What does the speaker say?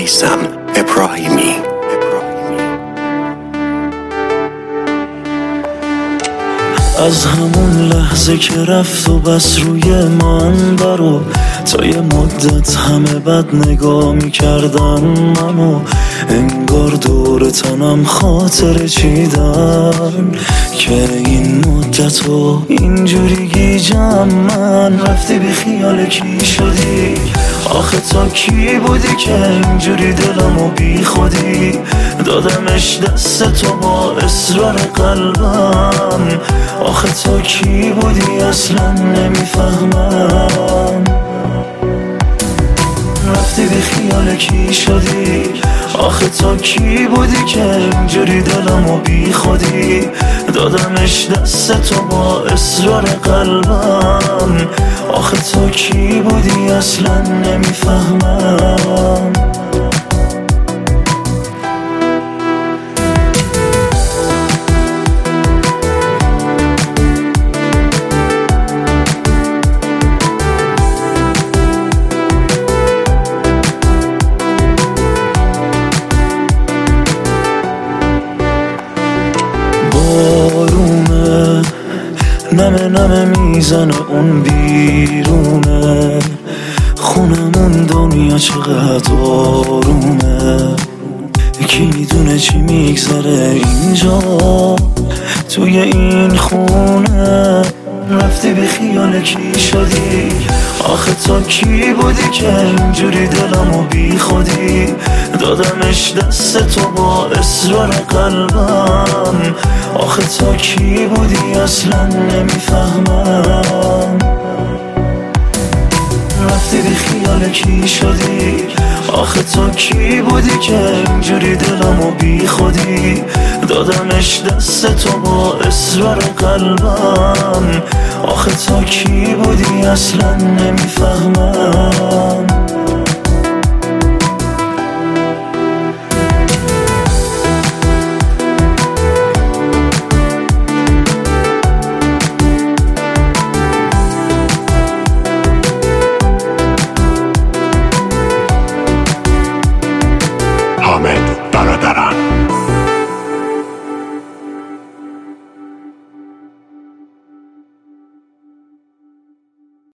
میثم ابراهیمی. از همون لحظه که رفت و بس روی من برو، تا یه مدت همه بد نگاه میکردن منو، انگار دور تنم خاطر چیدن که این مدتو اینجوری گیجم من. رفتی بی خیال کی شدی؟ آخه تا کی بودی که اینجوری دلمو بی خودی دادمش دست تو با اصرار قلبم؟ آخه تا کی بودی اصلا نمیفهمم. رفتی بی خیال کی شدی؟ آخه تا کی بودی که اینجوری دلمو بی خودی دادمش دست تو با اصرار قلبم؟ آخه تا کی بودی اصلا نمیفهمم. بارونه نمه نمه میزنه اون بیرونه، خونمون دنیا چقدر آرومه، کی میدونه چی میگذره اینجا توی این خونه. رفتی بی خیال کی شدی؟ آخه تا کی بودی که اینجوری دلمو بی خودی دادمش دست تو با اصرار قلبم؟ آخه تا کی بودی اصلا نمیفهمم. رفتی بی خیال کی شدی؟ آخه تا کی بودی که اینجوری دلمو بی خودی دادمش دست تو با اصرار قلبم؟ آخه تا کی بودی اصلا نمیفهمم.